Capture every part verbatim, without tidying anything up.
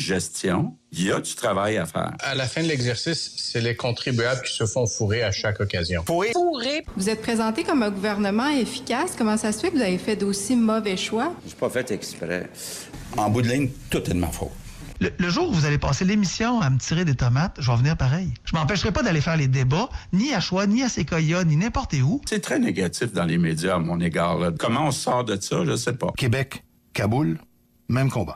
gestion, il y a du travail à faire. À la fin de l'exercice, c'est les contribuables qui se font fourrer à chaque occasion. Fourrer? Fourrer. Vous êtes présenté comme un gouvernement efficace. Comment ça se fait que vous avez fait d'aussi mauvais choix? Je suis pas fait exprès. En bout de ligne, tout est de ma faute. Le, le jour où vous allez passer l'émission à me tirer des tomates, je vais venir pareil. Je m'empêcherai pas d'aller faire les débats, ni à Choix, ni à Séquoia, ni n'importe où. C'est très négatif dans les médias à mon égard. Là. Comment on sort de ça, je sais pas. Québec, Kaboul, même combat.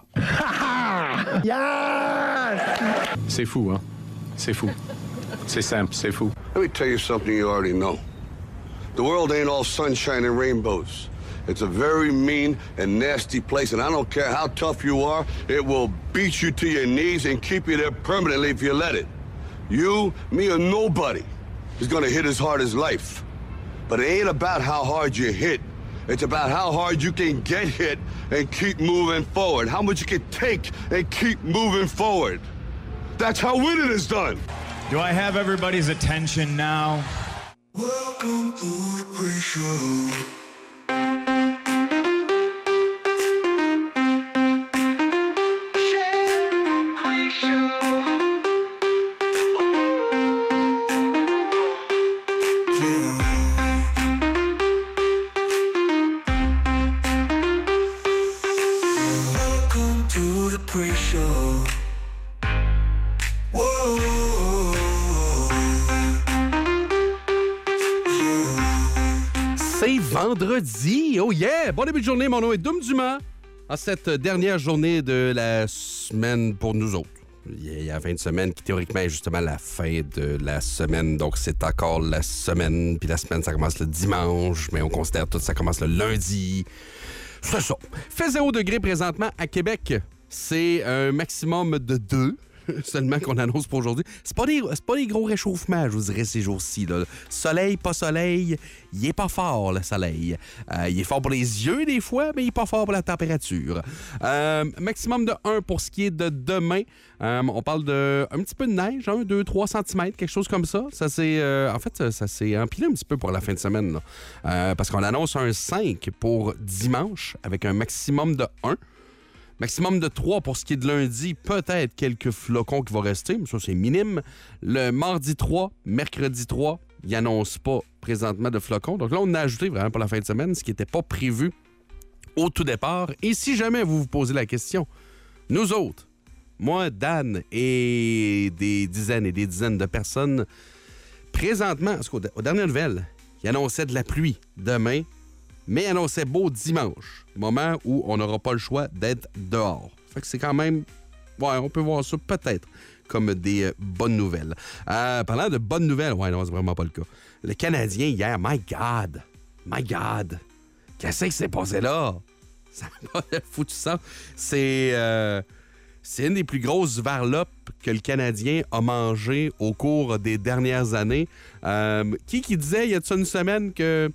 C'est fou, hein? C'est fou. C'est simple, c'est fou. Let me tell you something you already know. The world ain't all sunshine and rainbows. It's a very mean and nasty place, and I don't care how tough you are, it will beat you to your knees and keep you there permanently if you let it. You, me, or nobody is gonna hit as hard as life. But it ain't about how hard you hit. It's about how hard you can get hit and keep moving forward. How much you can take and keep moving forward. That's how winning is done. Do I have everybody's attention now? Welcome to the pre-show. Vendredi, oh yeah! Bon début de journée, mon nom est Dom Dumas. En cette dernière journée de la semaine pour nous autres. Il y a la fin de semaine qui théoriquement est justement la fin de la semaine. Donc c'est encore la semaine, puis la semaine ça commence le dimanche, mais on considère tout ça commence le lundi. C'est ça. Fait zéro degré présentement à Québec. C'est un maximum de deux. Seulement qu'on annonce pour aujourd'hui. C'est pas des, c'est pas des gros réchauffements, je vous dirais, ces jours-ci. Là. Soleil, pas soleil, il est pas fort, le soleil. Euh, il est fort pour les yeux, des fois, mais il est pas fort pour la température. Euh, maximum de un pour ce qui est de demain. Euh, on parle de un petit peu de neige, un, deux, trois centimètres, quelque chose comme ça. Ça s'est, euh, en fait, ça, ça s'est empilé un petit peu pour la fin de semaine. Là. Euh, parce qu'on annonce un cinq pour dimanche, avec un maximum de un. Maximum de trois pour ce qui est de lundi, peut-être quelques flocons qui vont rester, mais ça, c'est minime. Le mardi trois, mercredi trois, il n'annonce pas présentement de flocons. Donc là, on a ajouté vraiment pour la fin de semaine, ce qui n'était pas prévu au tout départ. Et si jamais vous vous posez la question, nous autres, moi, Dan et des dizaines et des dizaines de personnes, présentement, parce qu'aux aux dernières nouvelles, il annonçait de la pluie demain, mais annonçait beau dimanche, moment où on n'aura pas le choix d'être dehors. Fait que c'est quand même... Ouais, on peut voir ça peut-être comme des euh, bonnes nouvelles. Euh, parlant de bonnes nouvelles, ouais, non, c'est vraiment pas le cas. Le Canadien, hier, my God! My God! Qu'est-ce qui s'est passé là? Ça n'a pas foutu ça. C'est... Euh, c'est une des plus grosses varlopes que le Canadien a mangé au cours des dernières années. Euh, qui qui disait, il y a de ça une semaine, que...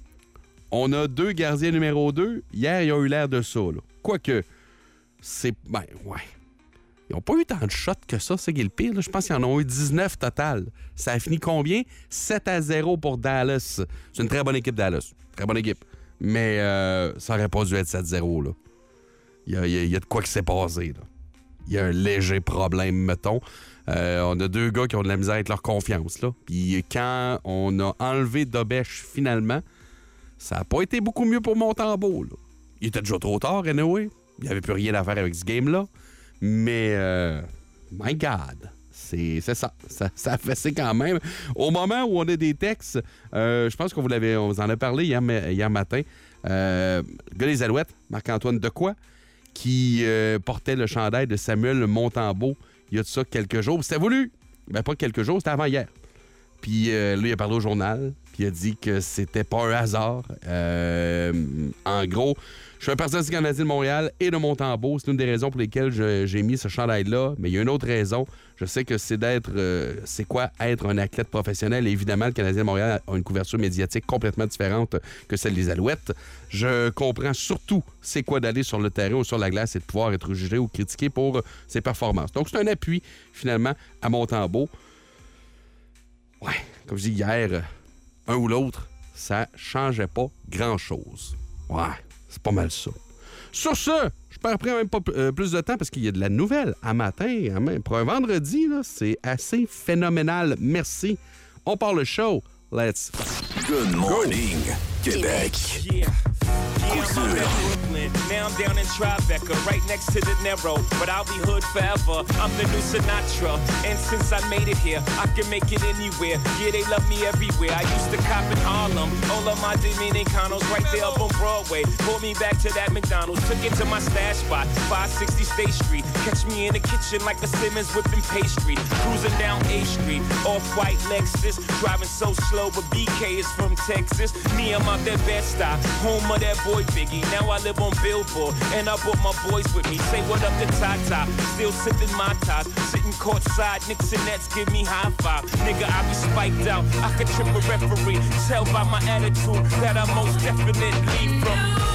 On a deux gardiens numéro deux. Hier, ils ont eu l'air de ça. Là. Quoique, c'est... Ben, ouais. Ils n'ont pas eu tant de shots que ça, c'est qui est le pire. Là. Je pense qu'ils en ont eu dix-neuf total. Ça a fini combien? sept à zéro pour Dallas. C'est une très bonne équipe, Dallas. Très bonne équipe. Mais euh, ça n'aurait pas dû être sept à zéro. Là. Il y a, il y a de quoi qui s'est passé. Là. Il y a un léger problème, mettons. Euh, on a deux gars qui ont de la misère avec leur confiance. Là. Puis quand on a enlevé Dobèche, finalement... Ça n'a pas été beaucoup mieux pour Montembeault. Là. Il était déjà trop tard, anyway. Il n'y avait plus rien à faire avec ce game-là. Mais, euh, my God, c'est, c'est ça. ça. Ça a fessé quand même. Au moment où on a des textes, euh, je pense qu'on vous, l'avait, on vous en a parlé hier, hier matin, euh, le gars des Alouettes, Marc-Antoine Decoy, qui euh, portait le chandail de Samuel Montembeault il y a de ça quelques jours. C'était voulu. Ben, pas quelques jours, c'était avant hier. Puis euh, là, il a parlé au journal, puis il a dit que c'était pas un hasard. Euh, en gros, je suis un partisan du Canadien de Montréal et de Montembeault. C'est une des raisons pour lesquelles je, j'ai mis ce chandail-là. Mais il y a une autre raison. Je sais que c'est d'être... Euh, c'est quoi être un athlète professionnel? Et évidemment, le Canadien de Montréal a une couverture médiatique complètement différente que celle des Alouettes. Je comprends surtout c'est quoi d'aller sur le terrain ou sur la glace et de pouvoir être jugé ou critiqué pour ses performances. Donc, c'est un appui, finalement, à Montembeault. Ouais, comme je dis hier, un ou l'autre, ça changeait pas grand-chose. Ouais, c'est pas mal ça. Sur ce, je perds même pas euh, plus de temps parce qu'il y a de la nouvelle à matin. À même. Pour un vendredi, là, c'est assez phénoménal. Merci. On part le show. Let's Good morning, Québec. Yeah. Yeah, I'm up at Brooklyn. Now I'm down in Tribeca, right next to De Niro. But I'll be hood forever. I'm the new Sinatra. And since I made it here, I can make it anywhere. Yeah, they love me everywhere. I used to cop in Harlem. All of my Dominicanos right there up on Broadway. Pulled me back to that McDonald's. Took it to my stash spot, five sixty State Street. Catch me in the kitchen like a Simmons whipping pastry. Cruising down A Street, off-white Lexus. Driving so slow, but B K is from Texas. Me, I'm out that Bed-Stuy, home of that boy Biggie. Now I live on Billboard, and I brought my boys with me. Say what up to Tata, still sipping my ties. Sitting courtside, Knicks and Nets give me high five. Nigga, I be spiked out, I could trip a referee. Tell by my attitude that I most definitely from.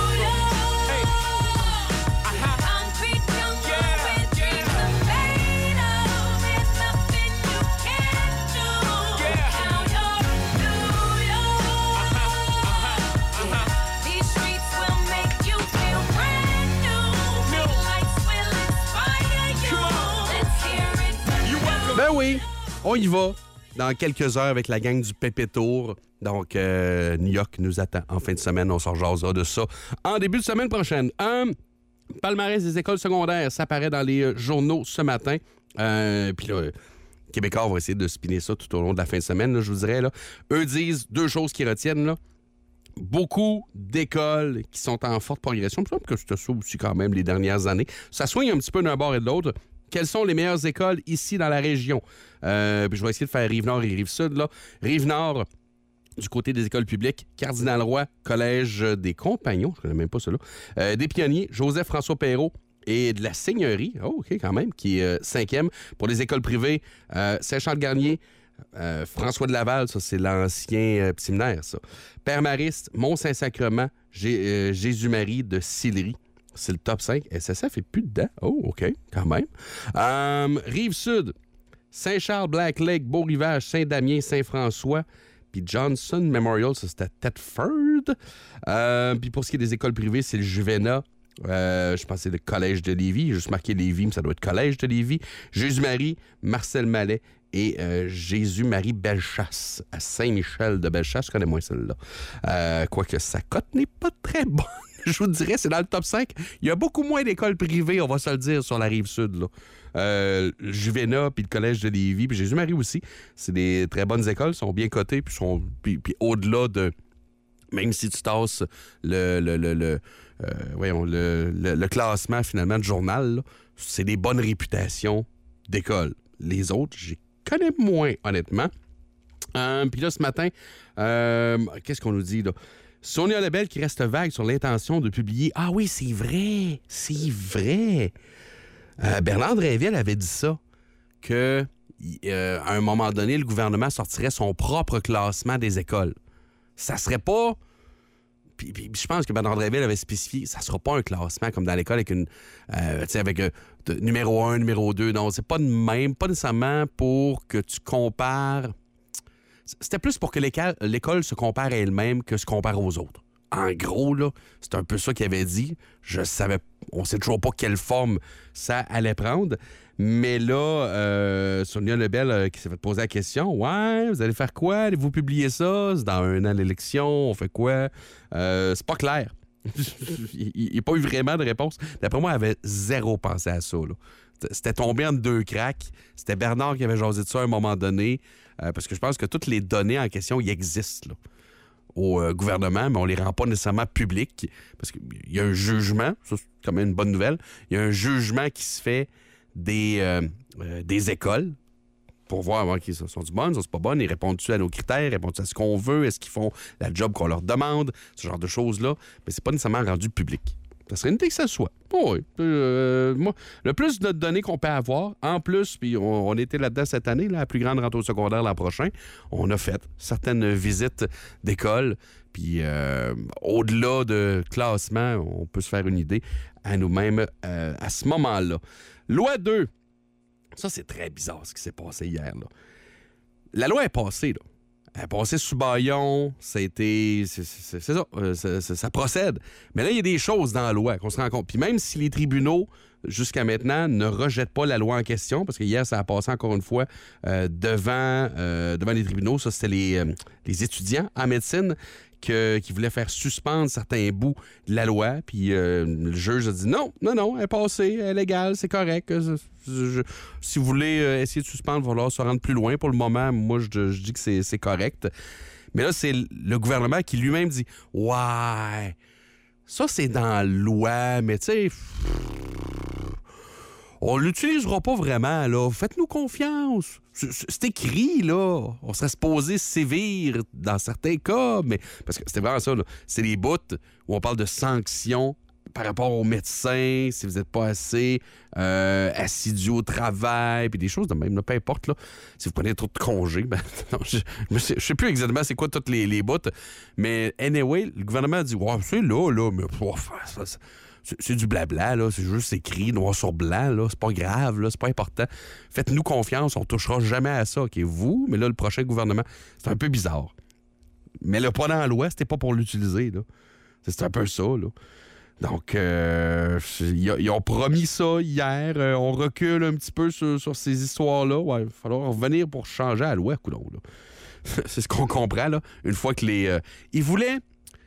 Ben oui, on y va dans quelques heures avec la gang du Pépé Tour. Donc, euh, New York nous attend en fin de semaine. On s'en jasera de ça en début de semaine prochaine. Un palmarès des écoles secondaires, ça paraît dans les euh, journaux ce matin. Euh, Puis là, Québécois vont essayer de spinner ça tout au long de la fin de semaine, là, je vous dirais. Là. Eux disent deux choses qu'ils retiennent. Là. Beaucoup d'écoles qui sont en forte progression. Il me semble que c'était ça aussi quand même les dernières années. Ça soigne un petit peu d'un bord et de l'autre. Quelles sont les meilleures écoles ici dans la région? Euh, puis je vais essayer de faire Rive-Nord et Rive-Sud. Là. Rive-Nord, du côté des écoles publiques, Cardinal-Roy, Collège des Compagnons, je ne connais même pas cela, euh, des Pionniers, Joseph-François Perrault et de la Seigneurie, oh, OK, quand même, qui est euh, cinquième. Pour les écoles privées, euh, Saint-Charles-Garnier, euh, François de Laval, ça, c'est l'ancien euh, séminaire, ça. Père-Mariste, Mont-Saint-Sacrement, G- euh, Jésus-Marie de Sillery. C'est le top cinq. S S F est plus dedans. Oh, OK, quand même. Euh, Rive-Sud, Saint-Charles, Black Lake, Beau-Rivage, Saint-Damien, Saint-François, puis Johnson Memorial, ça, c'était Thetford. Euh, puis pour ce qui est des écoles privées, c'est le Juvena. Euh, je pense que c'est le Collège de Lévis. J'ai juste marqué Lévis, mais ça doit être Collège de Lévis. Jésus-Marie, Marcel Mallet et euh, Jésus-Marie Bellechasse à Saint-Michel de Bellechasse. Je connais moins celle-là. Euh, quoique sa cote n'est pas très bonne. Je vous dirais, c'est dans le top cinq. Il y a beaucoup moins d'écoles privées, on va se le dire, sur la Rive-Sud. Là. Euh, Juvena, puis le Collège de Lévis, puis Jésus-Marie aussi. C'est des très bonnes écoles, sont bien cotées, puis sont puis, puis au-delà de... Même si tu tasses le, le, le, le, euh, voyons, le, le, le classement, finalement, de journal, là, c'est des bonnes réputations d'écoles. Les autres, j'y connais moins, honnêtement. Euh, puis là, ce matin, euh, qu'est-ce qu'on nous dit, là? Sonia Lebel qui reste vague sur l'intention de publier... Ah oui, c'est vrai! C'est vrai! Euh, Bernard Drinville avait dit ça, que euh, à un moment donné, le gouvernement sortirait son propre classement des écoles. Ça serait pas... Puis, puis je pense que Bernard Drinville avait spécifié, ça sera pas un classement comme dans l'école avec une... Euh, tu sais, avec euh, numéro un, numéro deux. Non, c'est pas de même, pas nécessairement pour que tu compares... C'était plus pour que l'école, l'école se compare à elle-même que se compare aux autres. En gros, là, c'est un peu ça qu'il avait dit. Je savais, on sait toujours pas quelle forme ça allait prendre. Mais là, euh, Sonia Lebel euh, qui s'est fait poser la question, « Ouais, vous allez faire quoi? Allez-vous publier ça? C'est dans un an l'élection, on fait quoi? Euh, » C'est pas clair. Il n'y a pas eu vraiment de réponse. D'après moi, elle avait zéro pensé à ça, là. C'était tombé entre deux cracks. C'était Bernard qui avait jasé de ça à un moment donné. Euh, parce que je pense que toutes les données en question, ils existent là, au euh, gouvernement, mais on les rend pas nécessairement publiques. Parce qu'il y a un jugement, ça c'est quand même une bonne nouvelle, il y a un jugement qui se fait des, euh, euh, des écoles pour voir okay, ça sont du bonnes, ça c'est pas bonne, ils répondent-tu à nos critères, répondent-tu à ce qu'on veut, est-ce qu'ils font la job qu'on leur demande, ce genre de choses-là. Mais c'est pas nécessairement rendu public. Ça serait une idée que ça soit. Oh oui. Euh, moi, le plus de données qu'on peut avoir, en plus, puis on, on était là-dedans cette année, là, la plus grande rentrée au secondaire l'an prochain, on a fait certaines visites d'école, puis euh, au-delà de classement, on peut se faire une idée à nous-mêmes euh, à ce moment-là. Loi deux. Ça, c'est très bizarre ce qui s'est passé hier. Là. La loi est passée, là. Elle est passée sous bâillon, ça a été... C'est, c'est, c'est ça, euh, ça, ça, ça procède. Mais là, il y a des choses dans la loi qu'on se rend compte. Puis même si les tribunaux, jusqu'à maintenant, ne rejettent pas la loi en question, parce que hier, ça a passé encore une fois euh, devant, euh, devant les tribunaux, ça, c'était les, euh, les étudiants en médecine que, qui voulaient faire suspendre certains bouts de la loi. Puis euh, le juge a dit non, non, non, elle est passée, elle est légale, c'est correct. Je, je, si vous voulez euh, essayer de suspendre, il va falloir se rendre plus loin. Pour le moment, moi, je, je dis que c'est, c'est correct. Mais là, c'est le gouvernement qui lui-même dit « Ouais, ça, c'est dans la loi, mais tu sais... » On l'utilisera pas vraiment, là. Faites-nous confiance. C'est, c'est écrit, là. On serait supposé sévir dans certains cas, mais... Parce que c'était vraiment ça, là. C'est les bouts où on parle de sanctions par rapport aux médecins, si vous n'êtes pas assez euh, assidu au travail, puis des choses de même, là, peu importe, là. Si vous prenez trop de congés, ben, non, je ne sais, sais plus exactement c'est quoi toutes les, les bouts, mais anyway, le gouvernement a dit « Ouais, c'est là, là, mais... Oh, ça, ça, C'est, c'est du blabla, là. C'est juste écrit noir sur blanc, là. C'est pas grave, là. C'est pas important. Faites-nous confiance. On touchera jamais à ça. OK, vous, mais là, le prochain gouvernement, c'est un peu bizarre. Mais le pas dans la loi, c'était pas pour l'utiliser, là. C'est un peu ça, là. Donc, euh, ils ont promis ça hier. Euh, on recule un petit peu sur, sur ces histoires-là. Ouais, il va falloir revenir pour changer la loi, coudonc, là. C'est ce qu'on comprend, là. Une fois que les... Euh, ils voulaient...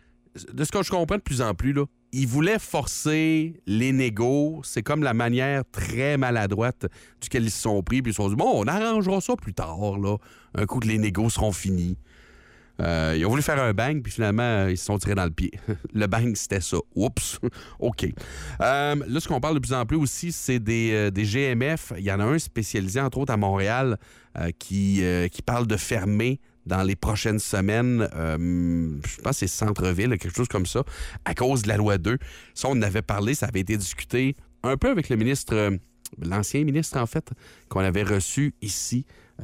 De ce que je comprends de plus en plus, là, ils voulaient forcer les négos. C'est comme la manière très maladroite duquel ils se sont pris. Puis ils se sont dit, bon, on arrangera ça plus tard, là. Un coup que les négos seront finis. Euh, ils ont voulu faire un bang, puis finalement, ils se sont tirés dans le pied. Le bang, c'était ça. Oups. OK. Euh, là, ce qu'on parle de plus en plus aussi, c'est des, euh, des G M F. Il y en a un spécialisé, entre autres, à Montréal, euh, qui, euh, qui parle de fermer dans les prochaines semaines, euh, je pense que c'est centre-ville, quelque chose comme ça, à cause de la loi deux. Ça, on en avait parlé, ça avait été discuté un peu avec le ministre, euh, l'ancien ministre, en fait, qu'on avait reçu ici,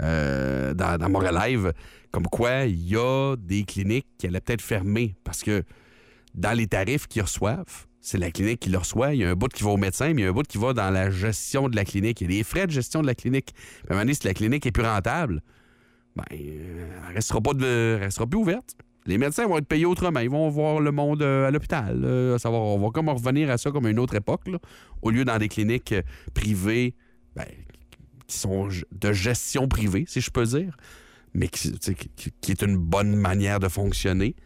euh, dans, dans Montréal Live, comme quoi il y a des cliniques qui allaient peut-être fermer, parce que dans les tarifs qu'ils reçoivent, c'est la clinique qui le reçoit. Il y a un bout qui va au médecin, mais il y a un bout qui va dans la gestion de la clinique. Il y a des frais de gestion de la clinique. Puis à un moment donné, si la clinique est plus rentable, ben, euh, elle restera pas de, elle restera plus ouverte. Les médecins vont être payés autrement. Ils vont voir le monde euh, à l'hôpital. Euh, à savoir, on va comme revenir à ça comme à une autre époque, là, au lieu dans des cliniques euh, privées, ben, qui sont de gestion privée, si je peux dire, mais qui, qui, qui est une bonne manière de fonctionner.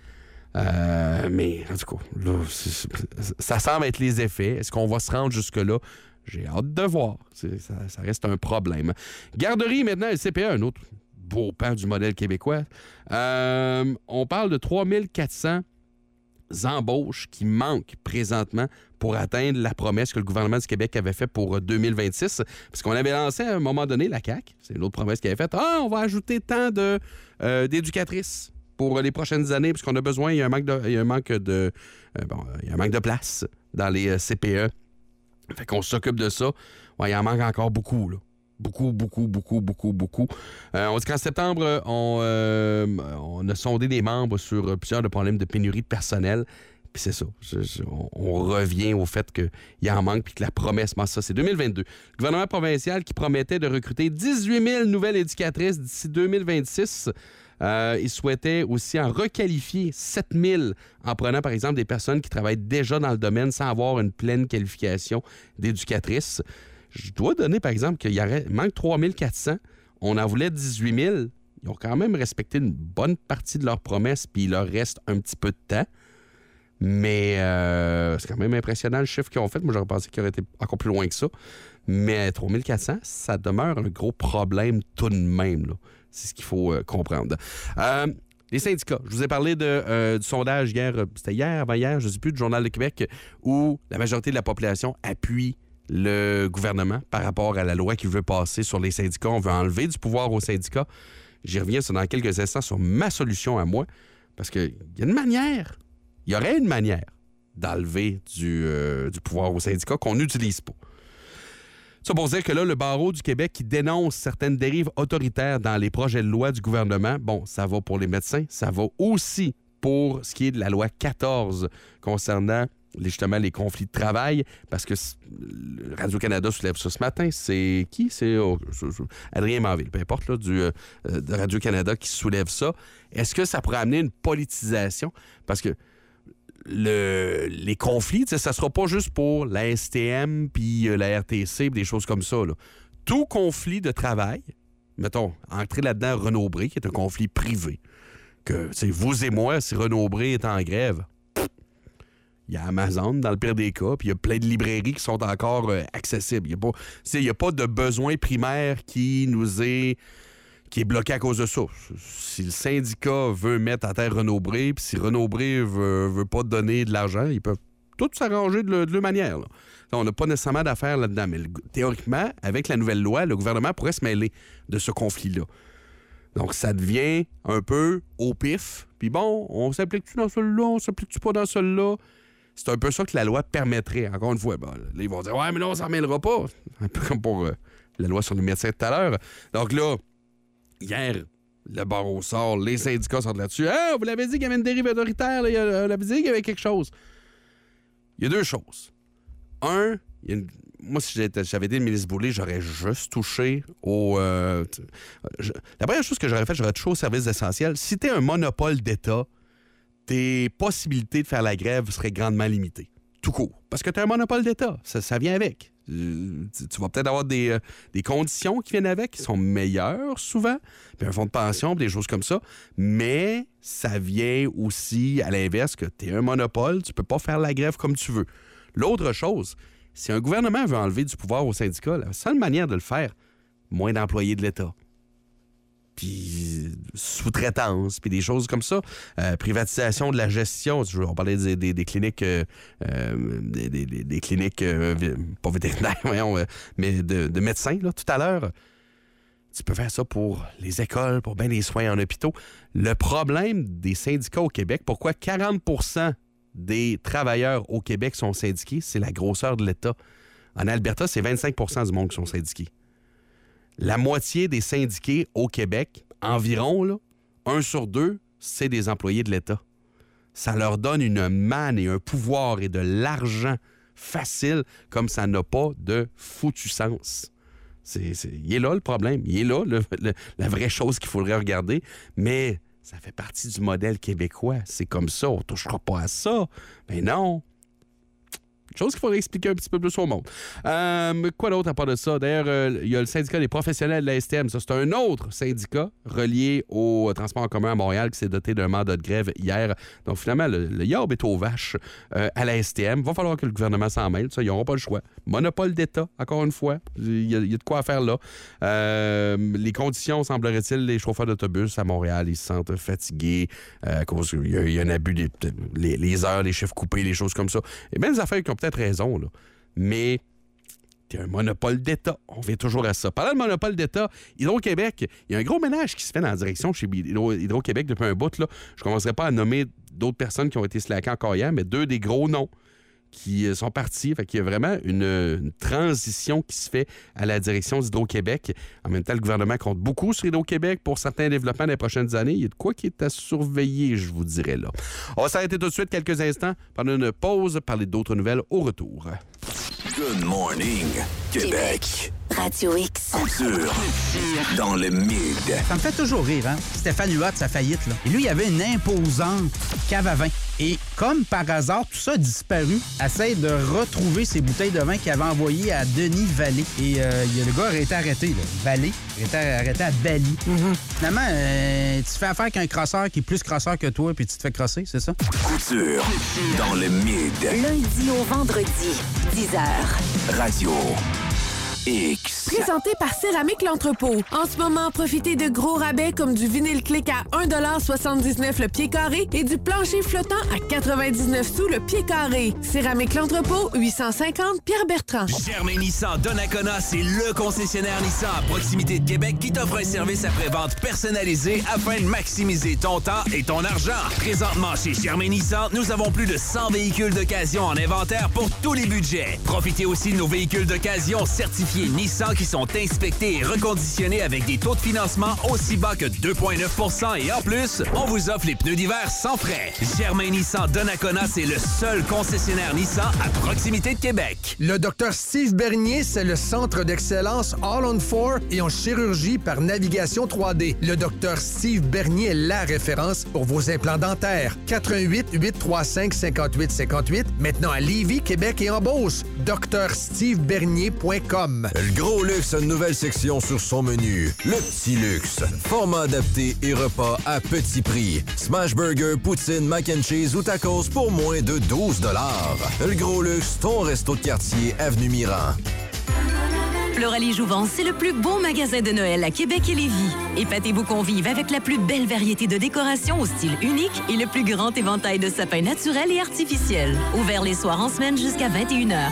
Euh, mais en tout cas, là, c'est, c'est, ça semble être les effets. Est-ce qu'on va se rendre jusque-là? J'ai hâte de voir. C'est, ça, ça reste un problème. Garderie, maintenant, L C P A, un autre beau pan du modèle québécois. Euh, on parle de trois mille quatre cents embauches qui manquent présentement pour atteindre la promesse que le gouvernement du Québec avait faite pour deux mille vingt-six. Parce qu'on avait lancé à un moment donné, la C A Q, c'est une autre promesse qu'il avait faite, ah, on va ajouter tant de, euh, d'éducatrices pour les prochaines années, parce qu'on a besoin, il y a un manque de, il y a un manque de, euh, bon, il y a un manque de place dans les euh, C P E. Fait qu'on s'occupe de ça. Ouais, il en manque encore beaucoup, là. Beaucoup, beaucoup, beaucoup, beaucoup, beaucoup. Euh, on dit qu'en septembre, on, euh, on a sondé des membres sur plusieurs de problèmes de pénurie de personnel. Puis c'est ça. Je, je, on, on revient au fait qu'il en manque puis que la promesse, moi, ça, c'est deux mille vingt-deux. Le gouvernement provincial qui promettait de recruter dix-huit mille nouvelles éducatrices d'ici deux mille vingt-six. Euh, il souhaitait aussi en requalifier sept mille en prenant, par exemple, des personnes qui travaillent déjà dans le domaine sans avoir une pleine qualification d'éducatrice. Je dois donner, par exemple, qu'il y aurait, manque trois mille quatre cents. On en voulait dix-huit mille. Ils ont quand même respecté une bonne partie de leurs promesses, puis il leur reste un petit peu de temps. Mais euh, c'est quand même impressionnant le chiffre qu'ils ont fait. Moi, j'aurais pensé qu'ils auraient été encore plus loin que ça. Mais trois mille quatre cents, ça demeure un gros problème tout de même, là. C'est ce qu'il faut euh, comprendre. Euh, les syndicats. Je vous ai parlé de, euh, du sondage hier, c'était hier, avant-hier, je ne sais plus, du Journal de Québec, où la majorité de la population appuie le gouvernement par rapport à la loi qu'il veut passer sur les syndicats. On veut enlever du pouvoir aux syndicats. J'y reviens ça dans quelques instants sur ma solution à moi, parce qu'il y a une manière, il y aurait une manière d'enlever du, euh, du pouvoir aux syndicats qu'on n'utilise pas. Ça pour dire que là, le barreau du Québec qui dénonce certaines dérives autoritaires dans les projets de loi du gouvernement, bon, ça va pour les médecins, ça va aussi pour ce qui est de la loi quatorze concernant justement les conflits de travail, parce que Radio-Canada soulève ça ce matin. C'est qui? C'est oh, Adrien Manville, peu importe, là, du, euh, de Radio-Canada qui soulève ça. Est-ce que ça pourrait amener une politisation? Parce que le, les conflits, ça ne sera pas juste pour la S T M puis la R T C, des choses comme ça. Là. Tout conflit de travail, mettons, entrer là-dedans Renaud-Bré, qui est un conflit privé, que c'est vous et moi, si Renaud-Bré est en grève, il y a Amazon dans le pire des cas, puis il y a plein de librairies qui sont encore euh, accessibles. Il n'y a, a pas de besoin primaire qui nous est qui est bloqué à cause de ça. Si le syndicat veut mettre à terre Renaud-Bré, puis si Renaud-Bré veut, veut pas donner de l'argent, ils peuvent tout s'arranger de, de leur manière. Là. On n'a pas nécessairement d'affaires là-dedans, mais le, théoriquement, avec la nouvelle loi, le gouvernement pourrait se mêler de ce conflit-là. Donc, ça devient un peu au pif. Puis bon, on s'applique-tu dans celui-là, on s'applique-tu pas dans celui-là? C'est un peu ça que la loi permettrait. Encore une fois, ben, là, ils vont dire « Ouais, mais là, on s'en mêlera pas. » Un peu comme pour euh, la loi sur les médecins tout à l'heure. Donc là, hier, le barreau sort, les syndicats sortent là-dessus. « Ah, vous l'avez dit qu'il y avait une dérive autoritaire, là, vous l'avez dit qu'il y avait quelque chose. » Il y a deux choses. Un, il y a une... moi, si j'avais été le ministre Boulay, j'aurais juste touché au... Euh... Je... La première chose que j'aurais faite, j'aurais touché aux services essentiels. Si t'es un monopole d'État, tes possibilités de faire la grève seraient grandement limitées. Tout court. Parce que tu as un monopole d'État. Ça, ça vient avec. Euh, tu vas peut-être avoir des, euh, des conditions qui viennent avec, qui sont meilleures souvent, puis un fonds de pension, puis des choses comme ça. Mais ça vient aussi à l'inverse que tu es un monopole, tu peux pas faire la grève comme tu veux. L'autre chose, si un gouvernement veut enlever du pouvoir aux syndicats, la seule manière de le faire, moins d'employés de l'État. Puis sous-traitance, puis des choses comme ça. Euh, privatisation de la gestion. On parlait des, des, des cliniques, euh, des, des, des cliniques, euh, pas vétérinaires, voyons, euh, mais de, de médecins, là, tout à l'heure. Tu peux faire ça pour les écoles, pour bien des soins en hôpitaux. Le problème des syndicats au Québec, pourquoi quarante pour cent des travailleurs au Québec sont syndiqués, c'est la grosseur de l'État. En Alberta, c'est vingt-cinq pour cent du monde qui sont syndiqués. La moitié des syndiqués au Québec, environ, là, un sur deux, c'est des employés de l'État. Ça leur donne une manne et un pouvoir et de l'argent facile comme ça n'a pas de foutu sens. C'est, c'est, il est là le problème. Il est là le, le, la vraie chose qu'il faudrait regarder. Mais ça fait partie du modèle québécois. C'est comme ça. On ne touchera pas à ça. Mais non. Chose qu'il faudrait expliquer un petit peu plus au monde. Euh, quoi d'autre à part de ça? D'ailleurs, euh, il y a le syndicat des professionnels de la S T M. Ça, c'est un autre syndicat relié au transport en commun à Montréal qui s'est doté d'un mandat de grève hier. Donc, finalement, le, le yab est aux vaches euh, à la S T M. Il va falloir que le gouvernement s'en mêle. Ça, ils n'auront pas le choix. Monopole d'État, encore une fois. Il y a, il y a de quoi faire là. Euh, les conditions, semblerait-il, les chauffeurs d'autobus à Montréal, ils se sentent fatigués euh, à cause qu'il y, y a un abus des les, les heures, les chiffres coupés, les choses comme ça. Et bien des affaires qui ont peut-être raison, là. Mais t'es un monopole d'État. On vient toujours à ça. Parlant de monopole d'État, Hydro-Québec, il y a un gros ménage qui se fait dans la direction chez Hydro- Hydro-Québec depuis un bout. Là. Je ne commencerai pas à nommer d'autres personnes qui ont été slackées encore hier, mais deux des gros noms qui sont partis. Fait qu'il y a vraiment une, une transition qui se fait à la direction d'Hydro-Québec. En même temps, le gouvernement compte beaucoup sur Hydro-Québec pour certains développements des prochaines années. Il y a de quoi qui est à surveiller, je vous dirais là. On va s'arrêter tout de suite quelques instants, pendant une pause, parler d'autres nouvelles au retour. Good morning, Québec. Radio X. Couture. Dans le mid. Ça me fait toujours rire, hein? Stéphane Huot, sa faillite, là. Et lui, il avait une imposante cave à vin. Et comme par hasard, tout ça a disparu. Essaye de retrouver ses bouteilles de vin qu'il avait envoyées à Denis Vallée. Et euh, le gars aurait été arrêté, là. Vallée. Il aurait été arrêté à Bali. Mm-hmm. Finalement, euh, tu te fais affaire avec un crosseur qui est plus crosseur que toi, puis tu te fais crosser, c'est ça? Couture. Dans le mid. Lundi au vendredi, dix heures. Radio X. Présenté par Céramique L'Entrepôt. En ce moment, profitez de gros rabais comme du vinyle clic à un dollar soixante-dix-neuf le pied carré et du plancher flottant à quatre-vingt-dix-neuf sous le pied carré. Céramique L'Entrepôt, huit cent cinquante Pierre-Bertrand. Germain Nissan Donnacona, c'est le concessionnaire Nissan à proximité de Québec qui t'offre un service après-vente personnalisé afin de maximiser ton temps et ton argent. Présentement, chez Germain Nissan, nous avons plus de cent véhicules d'occasion en inventaire pour tous les budgets. Profitez aussi de nos véhicules d'occasion certifiés certifiés Nissan qui sont inspectés et reconditionnés avec des taux de financement aussi bas que deux virgule neuf pour cent et en plus, on vous offre les pneus d'hiver sans frais. Germain Nissan Donnacona, c'est le seul concessionnaire Nissan à proximité de Québec. Le docteur Steve Bernier, c'est le centre d'excellence All on Four et en chirurgie par navigation trois D. Le docteur Steve Bernier est la référence pour vos implants dentaires. quatre un huit, huit trois cinq, cinq huit cinq huit, maintenant à Lévis, Québec et en Beauce. docteur steve bernier point com. Le Gros Luxe a une nouvelle section sur son menu. Le Petit Luxe. Format adapté et repas à petit prix. Smash burger, poutine, mac and cheese ou tacos pour moins de douze dollars. Le Gros Luxe, ton resto de quartier, Avenue Mirand. Floralie Jouvence, c'est le plus beau magasin de Noël à Québec et Lévis. Épatez vos convives avec la plus belle variété de décorations au style unique et le plus grand éventail de sapins naturels et artificiels. Ouvert les soirs en semaine jusqu'à vingt et une heures.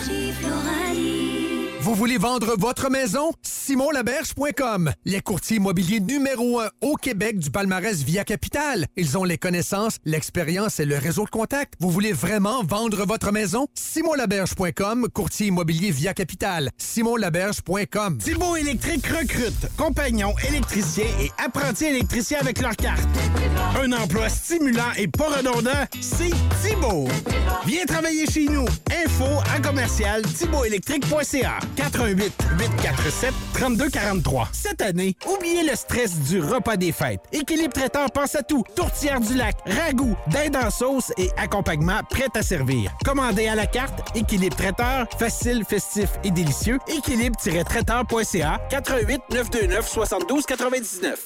Vous voulez vendre votre maison? simon laberge point com. Les courtiers immobiliers numéro un au Québec du palmarès Via Capital. Ils ont les connaissances, l'expérience et le réseau de contacts. Vous voulez vraiment vendre votre maison? simon laberge point com, courtier immobilier Via Capital. simon laberge point com. Thibault Électrique recrute compagnons, électriciens et apprentis électriciens avec leur carte. Un emploi stimulant et pas redondant, c'est Thibault. Viens travailler chez nous. Info à commercial thibault électrique point c a. quatre un huit, huit quatre sept, trois deux quatre trois. Cette année, oubliez le stress du repas des fêtes. Équilibre Traiteur pense à tout. Tourtière du lac, ragoût, dinde en sauce et accompagnement prêt à servir. Commandez à la carte. Équilibre Traiteur, facile, festif et délicieux. équilibre tiret traiteur point c a. quatre un huit, neuf deux neuf, sept deux neuf neuf.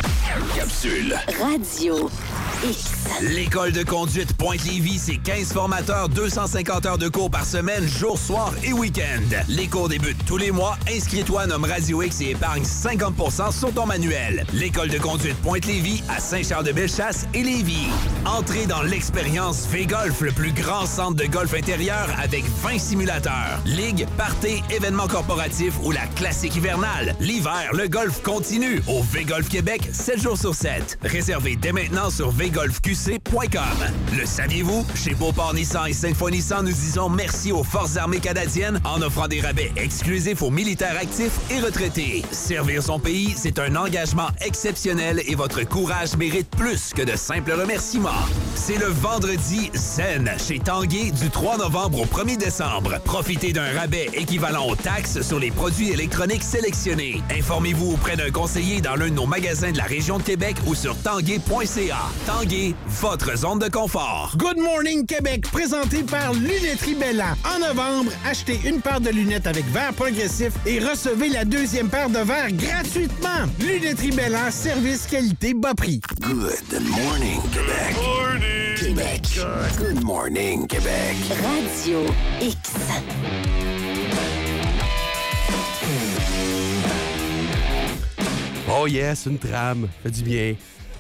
Capsule. Radio X. L'école de conduite Pointe-Lévis, c'est quinze formateurs, deux cent cinquante heures de cours par semaine, jour, soir et week-end. Les cours débutent tous les mois. Inscris-toi, nomme Radio X et épargne cinquante pour cent sur ton manuel. L'école de conduite Pointe-Lévis à Saint-Charles-de-Bellechasse et Lévis. Entrez dans l'expérience V-Golf, le plus grand centre de golf intérieur avec vingt simulateurs. Ligue, party, événements corporatifs ou la classique hivernale. L'hiver, le golf continue au V-Golf Québec, sept jours sur sept. Réservez dès maintenant sur v golf q c point com. Le saviez-vous? Chez Beauport Nissan et Sainte-Foy Nissan, nous disons merci aux Forces armées canadiennes en offrant des rabais exclusifs aux militaires actifs et retraités. Servir son pays, c'est un engagement exceptionnel et votre courage mérite plus que de simples remerciements. C'est le vendredi Zen chez Tanguay du trois novembre au premier décembre. Profitez d'un rabais équivalent aux taxes sur les produits électroniques sélectionnés. Informez-vous auprès d'un conseiller dans l'un de nos magasins de la région de Québec ou sur tanguay point c a. Tanguay, votre zone de confort. Good Morning Québec, présenté par Lunetterie Belland. En novembre, achetez une paire de lunettes avec verre progressif et recevez la deuxième paire de verres gratuitement. Lunetterie Belland, service qualité bas prix. Good morning, Québec. Morning. Québec. Good morning, Québec. Radio X. Oh yes, une trame. Fait du bien.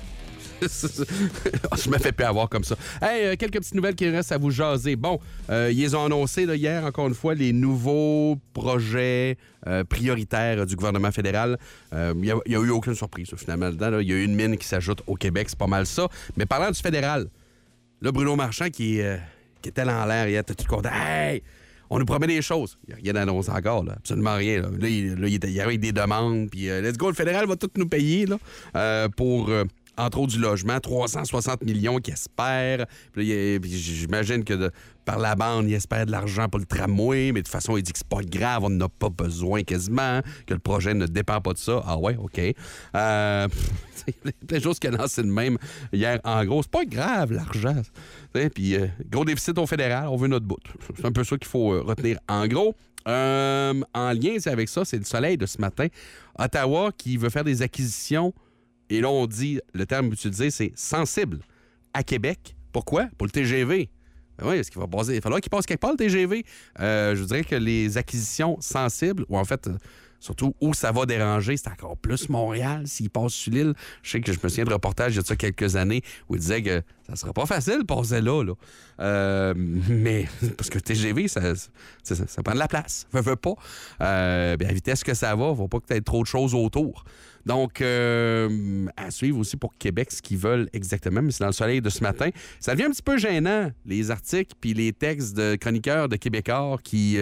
Je me fais plus avoir comme ça. Hey, euh, quelques petites nouvelles qui restent à vous jaser. Bon, euh, ils ont annoncé là, hier, encore une fois, les nouveaux projets euh, prioritaires du gouvernement fédéral. Il euh, n'y a, a eu aucune surprise, finalement, dedans. Il y a eu une mine qui s'ajoute au Québec, c'est pas mal ça. Mais parlant du fédéral, là, Bruno Marchand qui, euh, qui était là en l'air, il était tout content. Hey! On nous promet des choses. Il n'y a rien d'annoncé encore, là. Absolument rien. Là, là, il, là, il, était, il y avait des demandes, puis euh, let's go, le fédéral va tout nous payer là, euh, pour... Euh, entre autres du logement, trois cent soixante millions qu'ils espèrent. Puis là, puis j'imagine que de, par la bande, ils espèrent de l'argent pour le tramway, mais de toute façon, ils disent que c'est pas grave, on n'en a pas besoin quasiment, que le projet ne dépend pas de ça. Ah ouais, OK. Euh, plein de choses qui ont lancé de même hier. En gros, c'est pas grave, l'argent. Puis euh, gros déficit au fédéral, on veut notre bout. C'est un peu ça qu'il faut euh, retenir. En gros, euh, en lien avec ça, c'est le Soleil de ce matin. Ottawa qui veut faire des acquisitions. Et là, on dit, le terme utilisé, c'est sensible à Québec. Pourquoi? Pour le T G V. Ben oui, est-ce qu'il va passer? Il va falloir qu'il passe quelque part, le T G V. Euh, je vous dirais que les acquisitions sensibles, ou en fait, surtout où ça va déranger, c'est encore plus Montréal s'il passe sur l'île. Je sais que je me souviens de reportage il y a ça quelques années où il disait que ça sera pas facile de passer là. là. Euh, mais parce que le T G V, ça, ça, ça, ça prend de la place. Veux, veux pas. Euh, bien, à la vitesse que ça va, il ne faut pas que tu aies trop de choses autour. Donc, euh, à suivre aussi pour Québec ce qu'ils veulent exactement, mais c'est dans le Soleil de ce matin. Ça devient un petit peu gênant, les articles puis les textes de chroniqueurs de Québécois qui euh,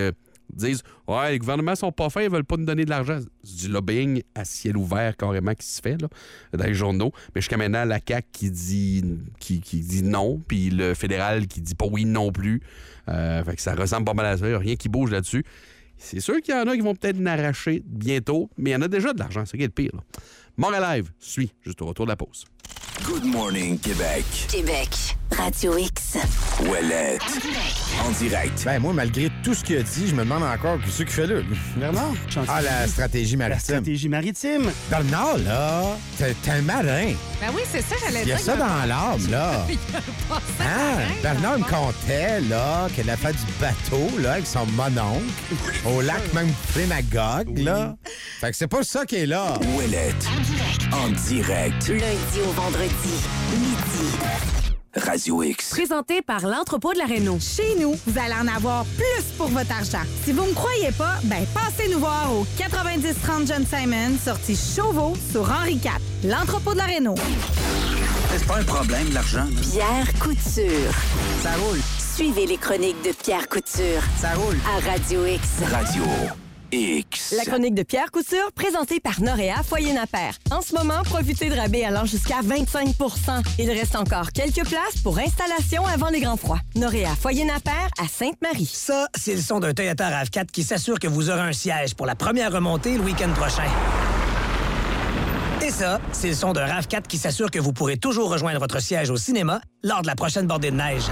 disent « Ouais, les gouvernements sont pas fins, ils veulent pas nous donner de l'argent. » C'est du lobbying à ciel ouvert carrément qui se fait là, dans les journaux. Mais jusqu'à maintenant, la C A Q qui dit, qui, qui dit non, puis le fédéral qui dit pas oui non plus. Euh, fait que ça ressemble pas mal à ça. Il n'y a rien qui bouge là-dessus. C'est sûr qu'il y en a qui vont peut-être l'arracher bientôt, mais il y en a déjà de l'argent. C'est ça qui est le pire. Là. Montréal Live suit juste au retour de la pause. Good morning, Québec. Québec, Radio X. Ouellette. En direct. Ben, moi, malgré tout ce qu'il a dit, je me demande encore qu'est-ce qu'il fait là. Bernard? Ah, la stratégie maritime. La stratégie maritime. Bernard, là, t'es, t'es un marin. Ben oui, c'est ça, j'allais dire. Il y a ça dans l'âme, là. Hein? Bernard me contait, là, qu'elle a fait du bateau, là, avec son mononcle, au lac même Flémagog, là. Fait que c'est pas ça qui est là. Ouellette. En direct. Lundi au vendredi, midi. Radio X. Présenté par l'entrepôt de la Réno. Chez nous, vous allez en avoir plus pour votre argent. Si vous me croyez pas, ben passez nous voir au quatre-vingt-dix trente John Simon, sortie Chauveau sur Henri quatre. L'entrepôt de la Réno. C'est pas un problème, l'argent. Pierre Couture. Ça roule. Suivez les chroniques de Pierre Couture. Ça roule. À Radio X. Radio X. La chronique de Pierre Couture, présentée par Noréa Foyer Napper. En ce moment, profitez de rabais allant jusqu'à vingt-cinq pour cent. Il reste encore quelques places pour installation avant les grands froids. Noréa Foyer Napper à Sainte-Marie. Ça, c'est le son d'un Toyota RAV quatre qui s'assure que vous aurez un siège pour la première remontée le week-end prochain. Et ça, c'est le son d'un RAV quatre qui s'assure que vous pourrez toujours rejoindre votre siège au cinéma lors de la prochaine bordée de neige.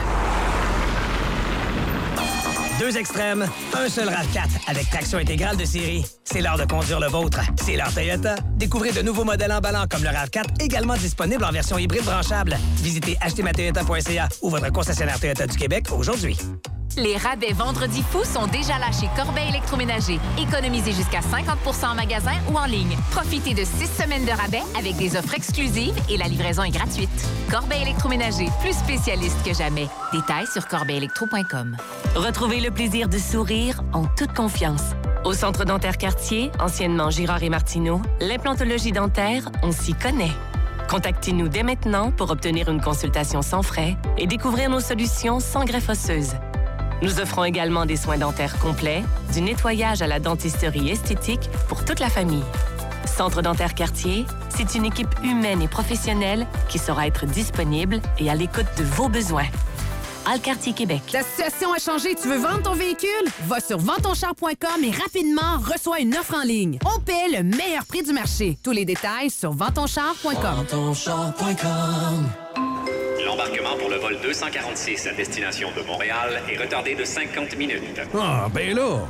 Deux extrêmes, un seul RAV quatre avec traction intégrale de série. C'est l'heure de conduire le vôtre. C'est l'heure Toyota. Découvrez de nouveaux modèles emballants comme le RAV quatre, également disponible en version hybride branchable. Visitez acheter ma toyota point c a ou votre concessionnaire Toyota du Québec aujourd'hui. Les rabais Vendredi fou sont déjà là chez Corbeil Électroménager. Économisez jusqu'à cinquante pour cent en magasin ou en ligne. Profitez de six semaines de rabais avec des offres exclusives et la livraison est gratuite. Corbeil Électroménager, plus spécialiste que jamais. Détails sur corbeil électro point com. Retrouvez le plaisir de sourire en toute confiance. Au Centre dentaire Cartier, anciennement Girard et Martineau, l'implantologie dentaire, on s'y connaît. Contactez-nous dès maintenant pour obtenir une consultation sans frais et découvrir nos solutions sans greffe osseuse. Nous offrons également des soins dentaires complets, du nettoyage à la dentisterie esthétique pour toute la famille. Centre dentaire Cartier, c'est une équipe humaine et professionnelle qui saura être disponible et à l'écoute de vos besoins. Alcartier Québec. La situation a changé. Tu veux vendre ton véhicule? Va sur vends ton char point com et rapidement reçois une offre en ligne. On paie le meilleur prix du marché. Tous les détails sur vends ton char point com. vends ton char point com. L'embarquement pour le vol deux cent quarante-six à destination de Montréal est retardé de cinquante minutes. Ah, ben là!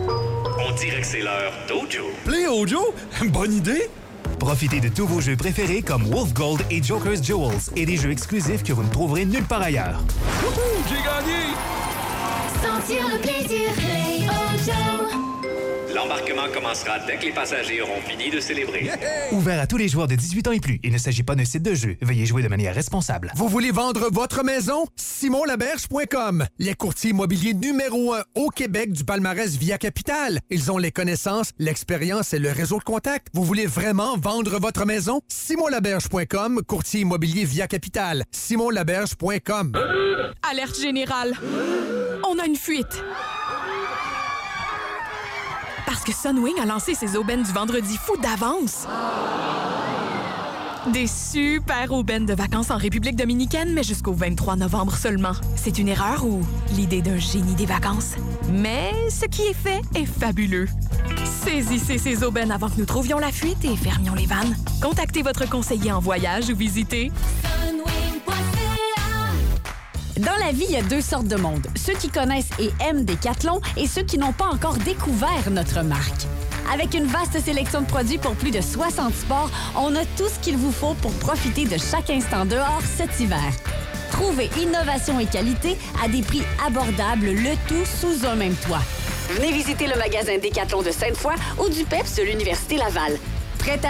On dirait que c'est l'heure d'Ojo. Play Ojo? Bonne idée! Profitez de tous vos jeux préférés comme Wolf Gold et Joker's Jewels et des jeux exclusifs que vous ne trouverez nulle part ailleurs. Wouhou! J'ai gagné! Sentir le plaisir, Play Ojo. L'embarquement commencera dès que les passagers auront fini de célébrer. Yeah! Ouvert à tous les joueurs de dix-huit ans et plus. Il ne s'agit pas d'un site de jeu. Veuillez jouer de manière responsable. Vous voulez vendre votre maison? simon laberge point com. Les courtiers immobiliers numéro un au Québec du palmarès Via Capital. Ils ont les connaissances, l'expérience et le réseau de contacts. Vous voulez vraiment vendre votre maison? simon laberge point com, courtier immobilier Via Capital. simon laberge point com. Alerte générale. On a une fuite. Parce que Sunwing a lancé ses aubaines du vendredi fou d'avance. Des super aubaines de vacances en République dominicaine, mais jusqu'au vingt-trois novembre seulement. C'est une erreur ou l'idée d'un génie des vacances? Mais ce qui est fait est fabuleux. Saisissez ces aubaines avant que nous trouvions la fuite et fermions les vannes. Contactez votre conseiller en voyage ou visitez Sunwing point c a. Dans la vie, il y a deux sortes de monde. Ceux qui connaissent et aiment Décathlon et ceux qui n'ont pas encore découvert notre marque. Avec une vaste sélection de produits pour plus de soixante sports, on a tout ce qu'il vous faut pour profiter de chaque instant dehors cet hiver. Trouvez innovation et qualité à des prix abordables, le tout sous un même toit. Venez visiter le magasin Décathlon de Sainte-Foy ou du P E P S de l'Université Laval. Prêt à